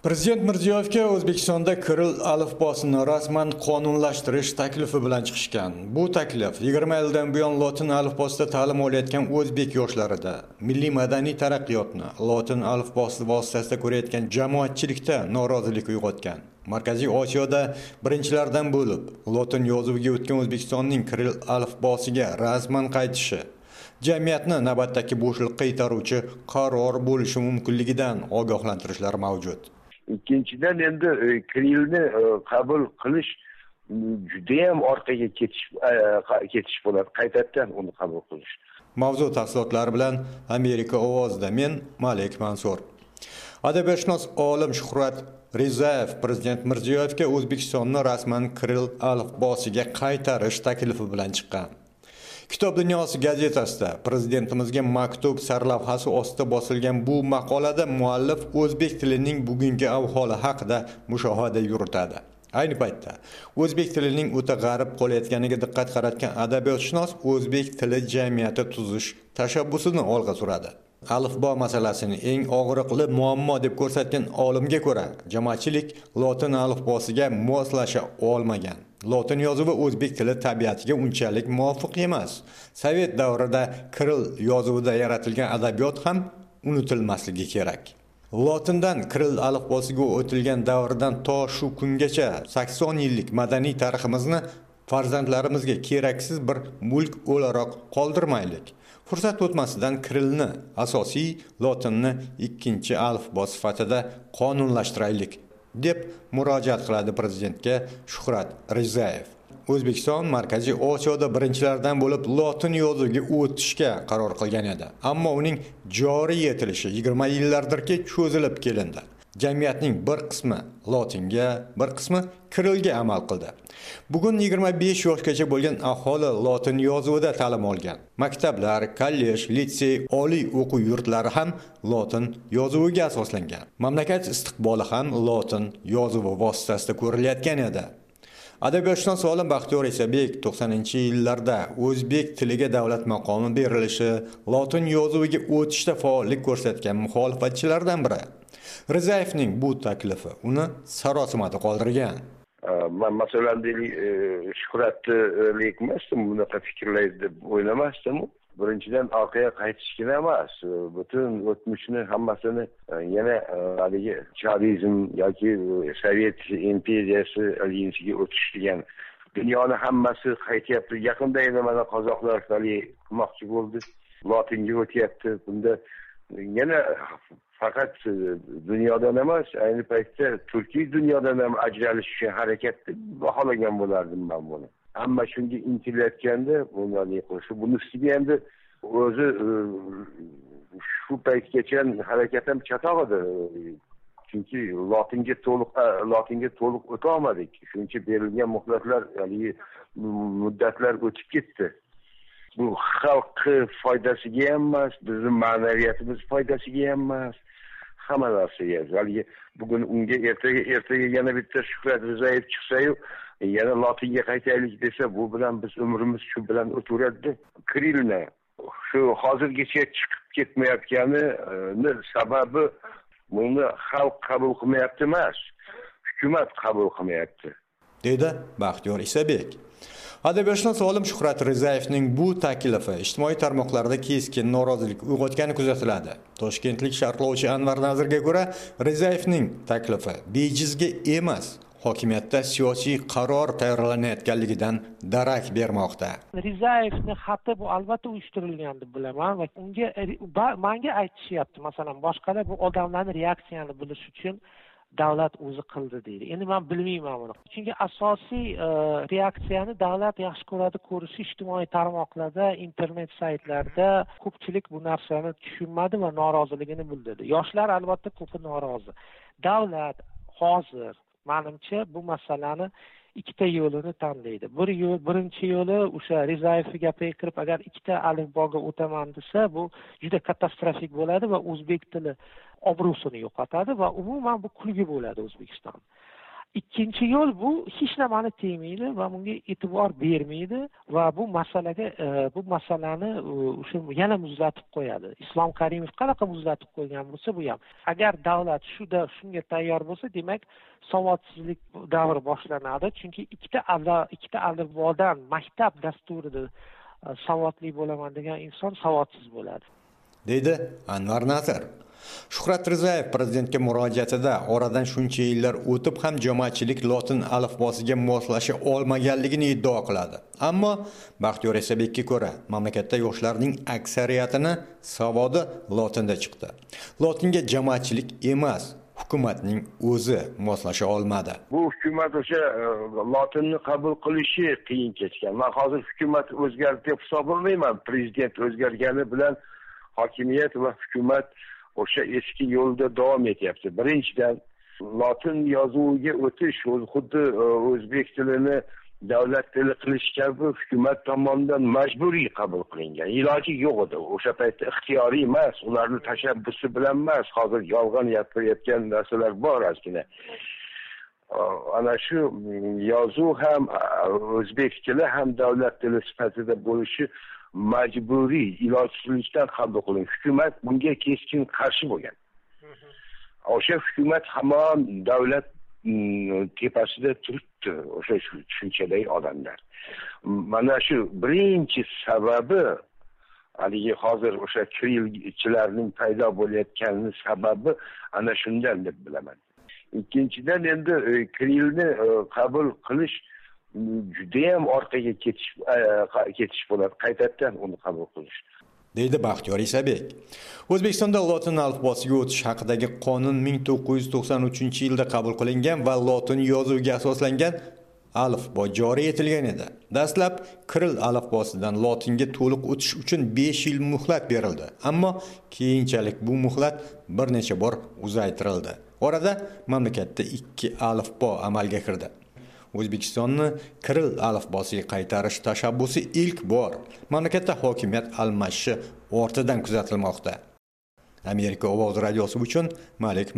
Prezident Mirziyoyevga O'zbekistonda Kiril alifbosini rasman qonunlashtirish taklifi bilan chiqishgan. Bu taklif 20 yildan buyon lotin alifbosida ta'lim olayotgan o'zbek yoshlarida milliy madaniy taraqqiyotni lotin alifbosi vositasida ko'rayotgan jamoatchilikda norozilik uyg'otgan. Markaziy Osiyoda birinchilardan bo'lib lotin yozuviga o'tgan O'zbekistonning Kiril alifbosiga rasman qaytishi jamiyatni navbatdagi bo'shliqqa itaruvchi qaror bo'lishi mumkinligidan ogohlantirishlar mavjud. Ikkinchidan endi Kirilni qabul qilish judayam orqaga ketish bo'ladi, qaytadan uni qabul qilish. Mavzu tafsilotlari bilan Amerika ovozida men Malik Mansur. Adabiyotshunos olim Shuhrat Rizayev Prezident Mirziyoyevga O'zbekistonni rasman Kiril alifbosiga qaytarish taklifi bilan chiqqan. Kitob dunyosi gazetasida Prezidentimizga maktub sarlavhasi ostida bosilgan bu maqolada muallif o'zbek tilining bugungi ahvoli haqida mushohada yuritadi. Ayni paytda o'zbek tilining o'ta g'arib qolayotganiga diqqat qaratgan adabiyotshunos o'zbek tili jamiyati tuzish tashabbusini olg'a suradi. Alifbo masalasini eng og'riqli muammo deb ko'rsatgan olimga ko'ra, jamoatchilik lotin alifbosiga moslasha olmagan. Lotin yozuvi o'zbek tili tabiatiga unchalik muvofiq emas. Sovet davrida Kiril yozuvida yaratilgan adabiyot ham unutilmasligi kerak. Lotindan Kiril alifbosiga o'tilgan davrdan to shu kungacha 80 yillik madaniy tariximizni farzandlarimizga keraksiz bir mulk o'laroq qoldirmaylik. Fursat o'tmasidan Kirilni, asosiy lotinni ikkinchi alifbo sifatida qonunlashtiraylik deb murojaat qiladi prezidentga Shuhrat Rizayev. O'zbekiston Markaziy Osiyoda birinchilardan bo'lib lotin yozuviga o'tishga qaror qilgan edi. Ammo uning joriy etilishi 20 yillardirki cho'zilib kelindi. Jamiyatning bir qismi lotinga, bir qismi Kirilga amal qildi. Bugun 25 yoshgacha bo'lgan aholi lotin yozuvida ta'lim olgan. Maktablar, kollej, litsey, oliy o'quv yurtlari ham lotin yozuviga asoslangan. Mamlakat istiqboli ham lotin yozuvi vositasida ko'rilayotgan edi. Adabiyotshunos olim Baxtiyor Isabek 90-yillarda o'zbek tiliga davlat maqomi berilishi, lotin yozuviga o'tishda faollik ko'rsatgan muxolifatchilardan biri. Rizayevning bu taklifi uni sarosimada qoldirgan. Men masalan Shuhratlik emasdim, bunaqa fikrlaydi deb o'ylamasdim. Birinchidan orqaga qaytishgina emas, butun o'tmishni hammasini yana haligi charizm yoki Sovet imperiyasi alinsiga o'tish degan dunyoni hammasi qaytyapti. Yaqinda yana mana qozoqlar qilmoqchi bo'ldi, lotinga o'tyapti. Bunda yana faqat dunyodan emas, ayni paytda turkiy dunyodan ham ajralish uchun harakat deb baholagan bo'lardim men buni. Hamma shunga intilayotganda bunday qilish, buni ustiga endi o'zi shu paytgacha harakat ham chatoq edi. Chunki lotinga to'liq o'ta olmadik. Shuncha berilgan muhlatlar, ya'ni muddatlar o'tib ketdi. Bu xalqi foydasiga ham emas, bizning ma'naviyatimiz foydasiga ham emas. Hamma narsaga. Ya'ni bugun unga ertaga yana bitta Shuhrat Rizayev chiqsa-yu, yana lotinga qaytaylik desa, bu bilan biz umrimiz shu bilan o'taveradi. Kirilni shu hozirgacha chiqib ketmayotgani sababi buni xalq qabul qilmayapti emas, hukumat qabul qilmayapti, dedi Baxtiyor Isabek. Adabiyotshunos olim Shuhrat Rizayevning bu taklifi ijtimoiy tarmoqlarda keskin norozilik uyg'otgani kuzatiladi. Toshkentlik sharhlovchi Anvar Nazirga ko'ra, Rizayevning taklifi bejizga emas, hokimiyatda siyosiy qaror tayyorlanayotganligidan darak bermoqda. Rizayevning xati bu albatta uyushtirilgan deb bilaman va menga aytishyapti, masalan, boshqalar bu odamlarning reaksiyasini bilish uchun davlat o'zi qildi deydi. Endi men bilmayman buni. Chunki asosiy reaksiyani davlat yaxshi ko'radi ko'rishi ijtimoiy tarmoqlarda, internet saytlarda ko'pchilik bu narsani tushunmadi va noroziligini bildirdi. Yoshlar albatta ko'pi norozi. Davlat hozir menimcha bu masalani ikkita yo'lini tanlaydi. Birinchi yo'li o'sha Rizayev gapiga kirib, agar ikkita alifboga o'taman desa, bu juda katastrofik bo'ladi va o'zbek tili obro'sini yo'qotadi va umuman bu kulgi bo'ladi O'zbekiston. ikkinchi yo'l bu hech nimani tegmaydi va bunga e'tibor bermaydi va bu masalani o'sha yana muzlatib qo'yadi. Islom Karimov qanaqa muzlatib qo'ygan bo'lsa bu ham. Agar davlat shunga tayyor bo'lsa, demak savodsizlik davri boshlanadi. Chunki ikkita alifbodan maktab dasturida savodli bo'laman degan inson savodsiz bo'ladi, deydi Anvar Nazar. Shuhrat Rizayev prezidentga murojaatida oradan shuncha yillar o'tib ham jamoatchilik lotin alifbosiga moslasha olmaganligini iddao qiladi. Ammo Baxtiyor Esabekka ko'ra, mamlakatda yoshlarning aksariyatini savodi lotinda chiqdi. Lotinga jamoatchilik emas, hukumatning o'zi moslasha olmadi. Bu hukumat o'sha lotinni qabul qilishi qiyin kechgan. Men hozir hukumat o'zgardi deb hisoblamayman. Prezident o'zgargani bilan hokimiyat va hukumat o'sha eski yo'lda davom etyapti. Birinchidan lotin yozuviga o'tish xuddi o'zbek tilini davlat tili qilish kabi hukumat tomonidan majburiy qabul qilingan. Iloji yo'q edi. O'sha paytda ixtiyoriy emas, ularning tashabbusi bilan emas. Hozir yolg'on gapirayotgan narsalar bor ozgina. Ana shu yozuv ham o'zbek tili ham davlat tili sifatida bo'lishi majburiy, ilojsizlikdan qabul qilingan. Hukumat bunga keskin qarshi bo'lgan. O'sha hukumat hamon davlat tepasida turibdi, o'sha tushunchadagi odamlar. Mana shu birinchi sababi, haligi hozir o'sha kirilchilarning paydo bo'layotgani sababi ana shundan deb bilaman. Ikkinchidan endi kirilni qabul qilish judayam orqaga ketish bo'ladi, qaytadan uni qabul qilish, deydi Baxtiyor Esabek. O'zbekistonda lotin alifbosiga o'tish haqidagi qonun 1993-yilda qabul qilingan va lotin yozuviga asoslangan alifbo joriy etilgan edi. Dastlab kiril alifbosidan lotinga to'liq o'tish uchun 5 yil muhlat berildi, ammo keyinchalik bu muhlat bir necha bor uzaytirildi. Orada mamlakatda 2 alifbo amalga kirdi. O'zbekistonni kiril alifbosiga qaytarish tashabbusi ilk bor mamlakatda hokimiyat almashishi ortidan kuzatilmoqda. Amerika ovozi radiosi uchun Malik